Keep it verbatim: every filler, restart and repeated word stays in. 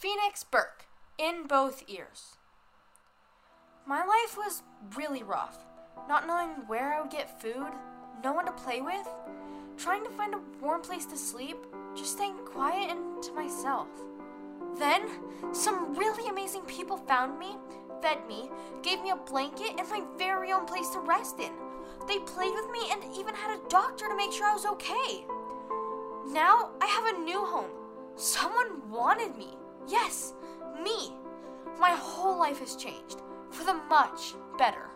Phoenix Burke, in both ears. My life was really rough, not knowing where I would get food, no one to play with, trying to find a warm place to sleep, just staying quiet and to myself. Then, some really amazing people found me, fed me, gave me a blanket and my very own place to rest in. They played with me and even had a doctor to make sure I was okay. Now, I have a new home. Someone wanted me. Yes, me. My whole life has changed, for the much better.